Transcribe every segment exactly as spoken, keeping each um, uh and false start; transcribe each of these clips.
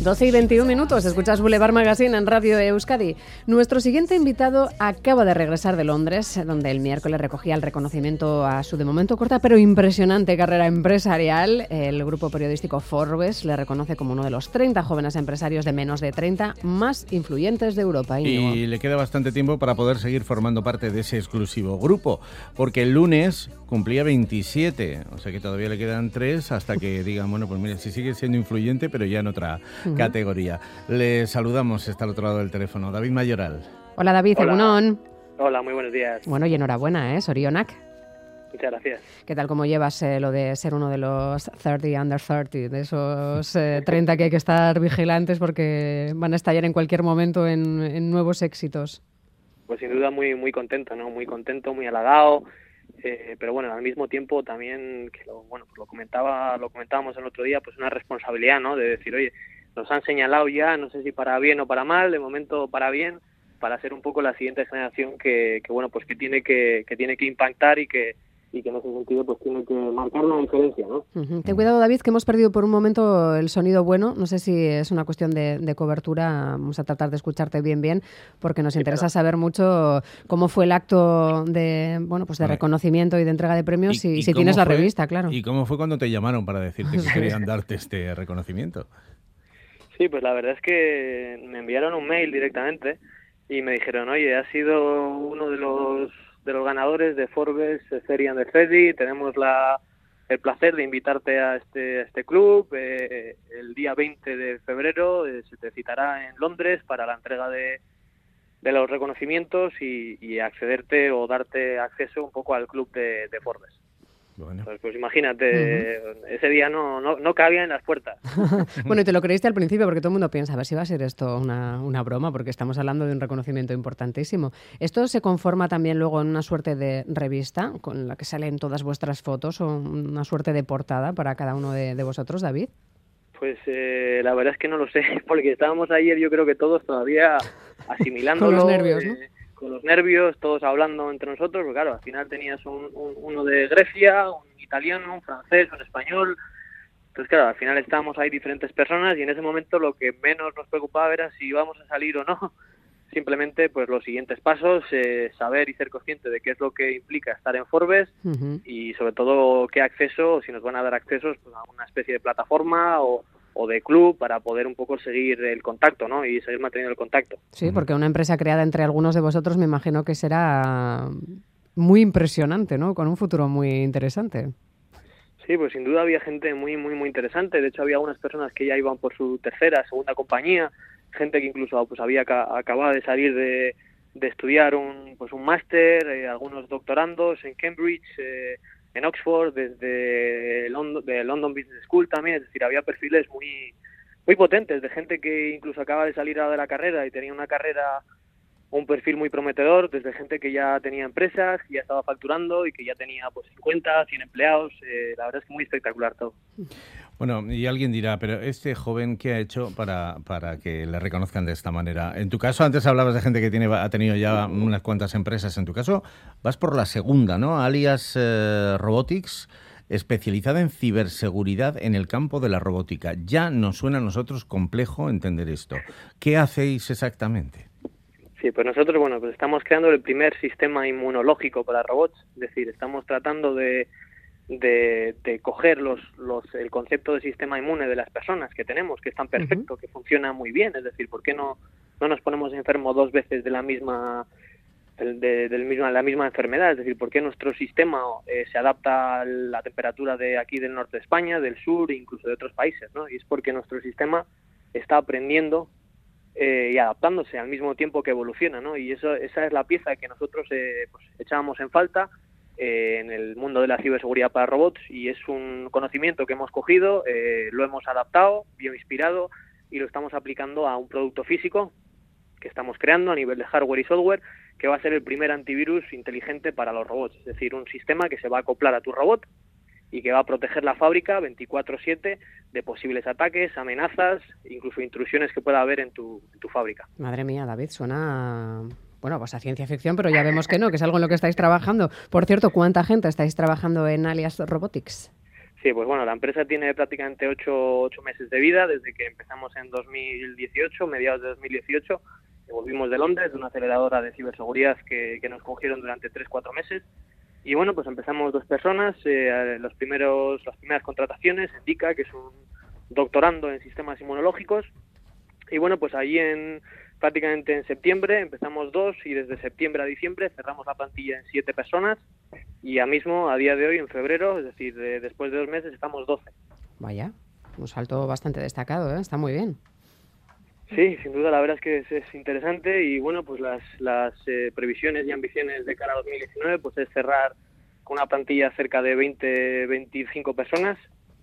doce y veintiún minutos, escuchas Boulevard Magazine en Radio Euskadi. Nuestro siguiente invitado acaba de regresar de Londres, donde el miércoles recogía el reconocimiento a su de momento corta pero impresionante carrera empresarial. El grupo periodístico Forbes le reconoce como uno de los treinta jóvenes empresarios de menos de treinta más influyentes de Europa. Íñigo. Y le queda bastante tiempo para poder seguir formando parte de ese exclusivo grupo, porque el lunes cumplía veintisiete, o sea que todavía le quedan tres hasta que digan, bueno, pues mire, si sigue siendo influyente, pero ya en otra uh-huh. categoría. Le saludamos, está al otro lado del teléfono, David Mayoral. Hola David, Hola. Egunon. Hola, muy buenos días. Bueno, y enhorabuena, ¿eh? Sorionak. Muchas gracias. ¿Qué tal, cómo llevas eh, lo de ser uno de los treinta under treinta, de esos eh, treinta que hay que estar vigilantes porque van a estallar en cualquier momento en, en nuevos éxitos? Pues sin duda muy muy contento, ¿no? Muy contento, muy halagado, eh, pero bueno, al mismo tiempo también, que lo, bueno, pues lo comentaba, lo comentábamos el otro día, pues una responsabilidad, ¿no? De decir, oye, nos han señalado ya, no sé si para bien o para mal, de momento para bien, para ser un poco la siguiente generación que, que bueno, pues que tiene que, que tiene que impactar y que y que en ese sentido pues tiene que marcar una diferencia, ¿no? Uh-huh. Ten cuidado, David, que hemos perdido por un momento el sonido bueno. No sé si es una cuestión de, de cobertura. Vamos a tratar de escucharte bien, bien, porque nos sí, interesa claro. saber mucho cómo fue el acto de bueno pues de vale. reconocimiento y de entrega de premios y, y, y si tienes la fue, revista, claro. ¿Y cómo fue cuando te llamaron para decirte que querían darte este reconocimiento? Sí, pues la verdad es que me enviaron un mail directamente y me dijeron, oye, has sido uno de los de los ganadores de Forbes thirty under thirty, tenemos la el placer de invitarte a este a este club, eh, el día veinte de febrero eh, se te citará en Londres para la entrega de, de los reconocimientos y, y accederte o darte acceso un poco al club de, de Forbes. Bueno. Pues, pues imagínate, uh-huh. ese día no, no, no cabía en las puertas. Bueno, y te lo creíste al principio porque todo el mundo piensa, a ver si va a ser esto una, una broma, porque estamos hablando de un reconocimiento importantísimo. ¿Esto se conforma también luego en una suerte de revista con la que salen todas vuestras fotos o una suerte de portada para cada uno de, de vosotros, David? Pues eh, la verdad es que no lo sé, porque estábamos ayer yo creo que todos todavía asimilándolo. Con los nervios, ¿no? Eh, con los nervios, todos hablando entre nosotros, porque claro, al final tenías un, un, uno de Grecia, un italiano, un francés, un español. Entonces claro, al final estábamos ahí diferentes personas y en ese momento lo que menos nos preocupaba era si íbamos a salir o no. Simplemente pues los siguientes pasos, eh, saber y ser consciente de qué es lo que implica estar en Forbes uh-huh. y sobre todo qué acceso, si nos van a dar accesos pues, a una especie de plataforma o o de club para poder un poco seguir el contacto, ¿no? Y seguir manteniendo el contacto. Sí, porque una empresa creada entre algunos de vosotros me imagino que será muy impresionante, ¿no? Con un futuro muy interesante. Sí, pues sin duda había gente muy, muy, muy interesante. De hecho, había algunas personas que ya iban por su tercera, segunda compañía, gente que incluso pues había ca- acabado de salir de, de estudiar un pues un máster, eh, algunos doctorandos en Cambridge, eh, en Oxford, desde London, de London Business School también, es decir, había perfiles muy muy potentes de gente que incluso acaba de salir de la carrera y tenía una carrera, un perfil muy prometedor, desde gente que ya tenía empresas, que ya estaba facturando y que ya tenía pues cincuenta, cien empleados, eh, la verdad es que muy espectacular todo. Bueno, y alguien dirá, pero este joven, ¿qué ha hecho para, para que le reconozcan de esta manera? En tu caso, antes hablabas de gente que tiene ha tenido ya unas cuantas empresas. En tu caso, vas por la segunda, ¿no? Alias eh, Robotics, especializada en ciberseguridad en el campo de la robótica. Ya nos suena a nosotros complejo entender esto. ¿Qué hacéis exactamente? Sí, pues nosotros, bueno, pues estamos creando el primer sistema inmunológico para robots. Es decir, estamos tratando de De, de coger los, los el concepto de sistema inmune de las personas que tenemos, que es tan perfecto, uh-huh. que funciona muy bien, es decir, ¿por qué no, no nos ponemos enfermos dos veces de la misma de, de misma, la misma enfermedad? Es decir, ¿por qué nuestro sistema eh, se adapta a la temperatura de aquí del norte de España, del sur e incluso de otros países, ¿no? Y es porque nuestro sistema está aprendiendo eh, y adaptándose al mismo tiempo que evoluciona, ¿no? Y eso esa es la pieza que nosotros eh, pues, echábamos en falta Eh, en el mundo de la ciberseguridad para robots, y es un conocimiento que hemos cogido, eh, lo hemos adaptado, bioinspirado, y lo estamos aplicando a un producto físico que estamos creando a nivel de hardware y software, que va a ser el primer antivirus inteligente para los robots, es decir, un sistema que se va a acoplar a tu robot y que va a proteger la fábrica veinticuatro siete de posibles ataques, amenazas, incluso intrusiones que pueda haber en tu, en tu fábrica. Madre mía, David, suena... Bueno, pues a ciencia ficción, pero ya vemos que no, que es algo en lo que estáis trabajando. Por cierto, ¿cuánta gente estáis trabajando en Alias Robotics? Sí, pues bueno, la empresa tiene prácticamente ocho, ocho meses de vida desde que empezamos en dos mil dieciocho, mediados de dos mil dieciocho, que volvimos de Londres, de una aceleradora de ciberseguridad que, que nos cogieron durante tres, cuatro meses. Y bueno, pues empezamos dos personas, eh, los primeros, las primeras contrataciones, Dika, que es un doctorando en sistemas inmunológicos. Y bueno, pues ahí en prácticamente en septiembre empezamos dos y desde septiembre a diciembre cerramos la plantilla en siete personas. Y ya mismo, a día de hoy, en febrero, es decir, de, después de dos meses, estamos doce. Vaya, un salto bastante destacado, ¿eh? Está muy bien. Sí, sin duda, la verdad es que es, es interesante y bueno, pues las, las eh, previsiones y ambiciones de cara a dos mil diecinueve pues es cerrar con una plantilla cerca de veinte, veinticinco personas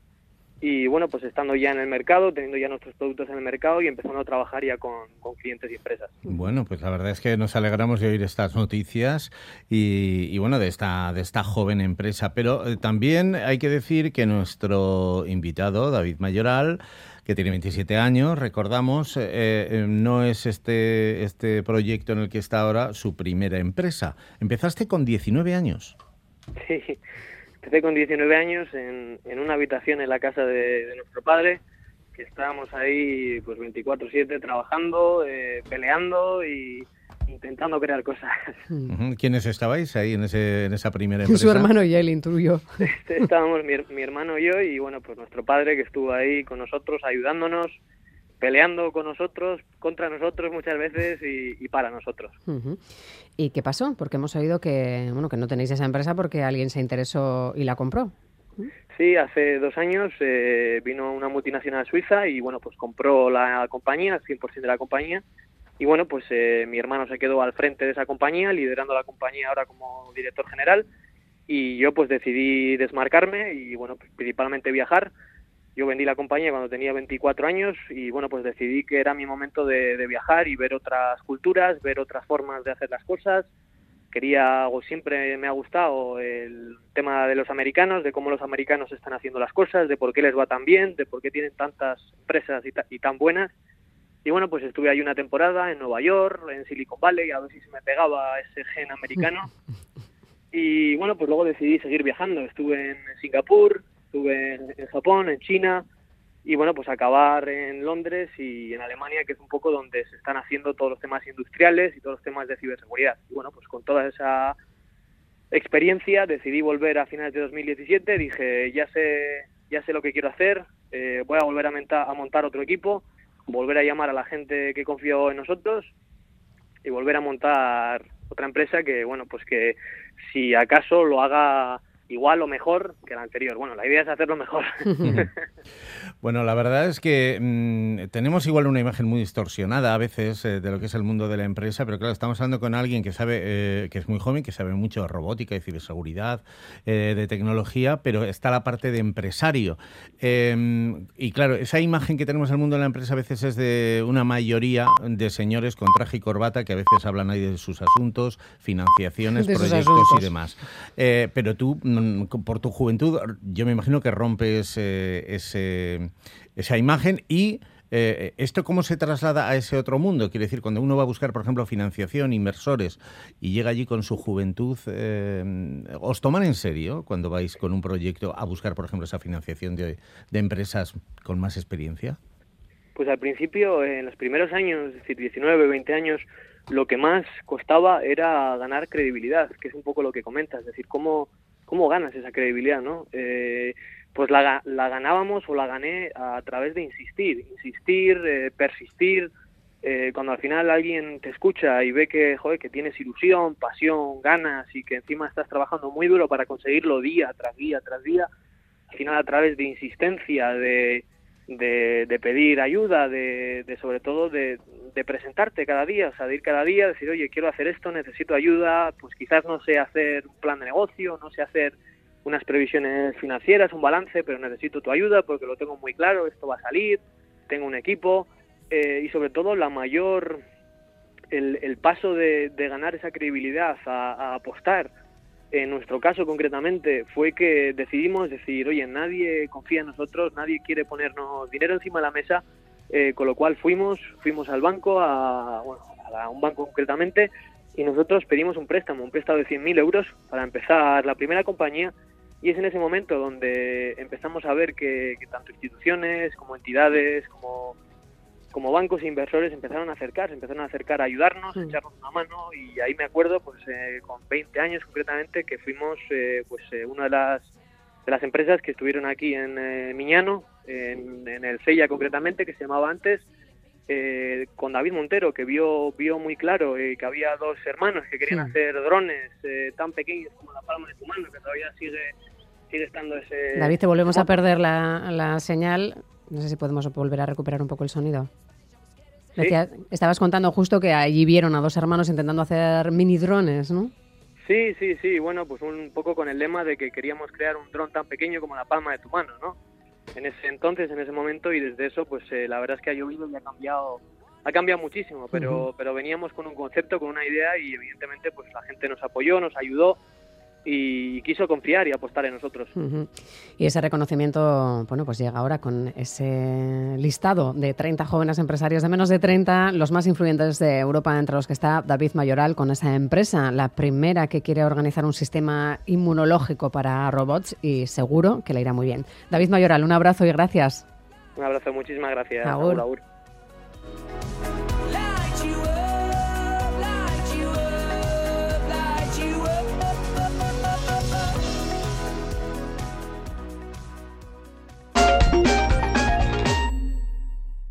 y bueno, pues estando ya en el mercado, teniendo ya nuestros productos en el mercado y empezando a trabajar ya con, con clientes y empresas. Bueno, pues la verdad es que nos alegramos de oír estas noticias y, y bueno, de esta, de esta joven empresa. Pero eh, también hay que decir que nuestro invitado, David Mayoral, que tiene veintisiete años, recordamos, eh, eh, no es este, este proyecto en el que está ahora su primera empresa. Empezaste con diecinueve años. Sí, empecé con diecinueve años en, en una habitación en la casa de, de nuestro padre, que estábamos ahí pues veinticuatro siete trabajando, eh, peleando y intentando crear cosas. Uh-huh. ¿Quiénes estabais ahí en, ese, en esa primera empresa? Su hermano y él, intuyo. Estábamos mi, mi hermano y yo y bueno, pues nuestro padre que estuvo ahí con nosotros, ayudándonos, peleando con nosotros, contra nosotros muchas veces y, y para nosotros. Uh-huh. ¿Y qué pasó? Porque hemos oído que, bueno, que no tenéis esa empresa porque alguien se interesó y la compró. Sí, hace dos años eh, vino una multinacional suiza y bueno, pues compró la compañía, el cien por ciento de la compañía. Y bueno, pues eh, mi hermano se quedó al frente de esa compañía, liderando la compañía ahora como director general. Y yo pues decidí desmarcarme y bueno, pues, principalmente viajar. Yo vendí la compañía cuando tenía veinticuatro años y bueno, pues decidí que era mi momento de, de viajar y ver otras culturas, ver otras formas de hacer las cosas. Quería, o siempre me ha gustado el tema de los americanos, de cómo los americanos están haciendo las cosas, de por qué les va tan bien, de por qué tienen tantas empresas y, ta- y tan buenas. Y bueno, pues estuve ahí una temporada en Nueva York, en Silicon Valley, a ver si se me pegaba ese gen americano. Y bueno, pues luego decidí seguir viajando. Estuve en Singapur, estuve en, en Japón, en China, y bueno, pues acabar en Londres y en Alemania, que es un poco donde se están haciendo todos los temas industriales y todos los temas de ciberseguridad. Y bueno, pues con toda esa experiencia decidí volver a finales de dos mil diecisiete, dije, ya sé, ya sé lo que quiero hacer, eh, voy a volver a, menta- a montar otro equipo, volver a llamar a la gente que confió en nosotros y volver a montar otra empresa que, bueno, pues que si acaso lo haga igual o mejor que la anterior. Bueno, la idea es hacerlo mejor. Bueno, la verdad es que mmm, tenemos igual una imagen muy distorsionada a veces eh, de lo que es el mundo de la empresa, pero claro, estamos hablando con alguien que sabe, eh, que es muy joven, que sabe mucho de robótica, de ciberseguridad, eh, de tecnología, pero está la parte de empresario. Eh, y claro, esa imagen que tenemos del mundo de la empresa a veces es de una mayoría de señores con traje y corbata que a veces hablan ahí de sus asuntos, financiaciones, de proyectos asuntos. y demás. Eh, pero tú, por tu juventud, yo me imagino que rompes eh, ese, esa imagen y eh, ¿esto cómo se traslada a ese otro mundo? Quiere decir, cuando uno va a buscar, por ejemplo, financiación, inversores y llega allí con su juventud, eh, ¿os toman en serio cuando vais con un proyecto a buscar, por ejemplo, esa financiación de, de empresas con más experiencia? Pues al principio, en los primeros años, es decir, diecinueve, veinte años, lo que más costaba era ganar credibilidad, que es un poco lo que comentas, es decir, cómo... ¿Cómo ganas esa credibilidad, no? Eh, pues la, la ganábamos o la gané a través de insistir, insistir, eh, persistir. Eh, cuando al final alguien te escucha y ve que, joder, que tienes ilusión, pasión, ganas y que encima estás trabajando muy duro para conseguirlo día tras día tras día, al final a través de insistencia, de, de, de pedir ayuda, de, de sobre todo de, de presentarte cada día, o sea, de ir cada día, decir, oye, quiero hacer esto, necesito ayuda, pues quizás no sé hacer un plan de negocio, no sé hacer unas previsiones financieras, un balance, pero necesito tu ayuda porque lo tengo muy claro, esto va a salir, tengo un equipo, eh, y sobre todo la mayor, el, el paso de, de ganar esa credibilidad a, a apostar. En nuestro caso concretamente fue que decidimos decir, oye, nadie confía en nosotros, nadie quiere ponernos dinero encima de la mesa, eh, con lo cual fuimos fuimos al banco, a, bueno, a un banco concretamente, y nosotros pedimos un préstamo, un préstamo de cien mil euros para empezar la primera compañía, Y es en ese momento donde empezamos a ver que, que tanto instituciones como entidades, como, como bancos e inversores empezaron a acercarse, empezaron a acercar a ayudarnos, a echarnos una mano, y ahí me acuerdo, pues eh, con veinte años concretamente, que fuimos eh, pues eh, una de las, de las empresas que estuvieron aquí en eh, Miñano, en, en el Sella concretamente, que se llamaba antes, eh, con David Montero, que vio vio muy claro eh, que había dos hermanos que querían sí. hacer drones eh, tan pequeños como la palma de tu mano, que todavía sigue sigue estando ese... David, te volvemos a perder la, la señal. No sé si podemos volver a recuperar un poco el sonido. ¿Sí? Decía, estabas contando justo que allí vieron a dos hermanos intentando hacer mini drones, ¿no? Sí, sí, sí. Bueno, pues un poco con el lema de que queríamos crear un dron tan pequeño como la palma de tu mano, ¿no? En ese entonces, en ese momento, y desde eso, pues eh, la verdad es que ha llovido y ha cambiado, ha cambiado muchísimo, pero, uh-huh. pero veníamos con un concepto, con una idea, y evidentemente pues la gente nos apoyó, nos ayudó y quiso confiar y apostar en nosotros. Uh-huh. Y ese reconocimiento, bueno, pues llega ahora con ese listado de treinta jóvenes empresarios de menos de treinta, los más influyentes de Europa, entre los que está David Mayoral con esa empresa, la primera que quiere organizar un sistema inmunológico para robots, y seguro que le irá muy bien. David Mayoral, un abrazo y gracias. Un abrazo, muchísimas gracias. Agur. Agur, agur.